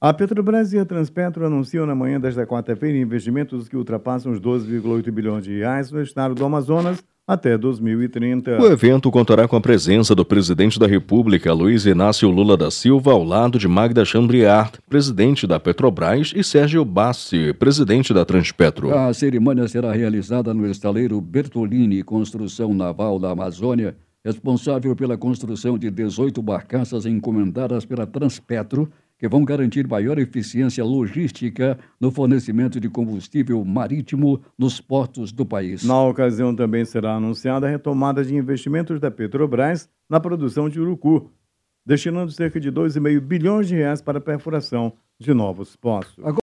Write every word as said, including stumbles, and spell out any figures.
A Petrobras e a Transpetro anunciam na manhã desta quarta-feira investimentos que ultrapassam os doze vírgula oito bilhões de reais no estado do Amazonas até dois mil e trinta. O evento contará com a presença do presidente da República, Luiz Inácio Lula da Silva, ao lado de Magda Chambriard, presidente da Petrobras, e Sérgio Bassi, presidente da Transpetro. A cerimônia será realizada no estaleiro Bertolini Construção Naval da Amazônia, responsável pela construção de dezoito barcaças encomendadas pela Transpetro, que vão garantir maior eficiência logística no fornecimento de combustível marítimo nos portos do país. Na ocasião também será anunciada a retomada de investimentos da Petrobras na produção de urucu, destinando cerca de dois vírgula cinco bilhões de reais para a perfuração de novos poços.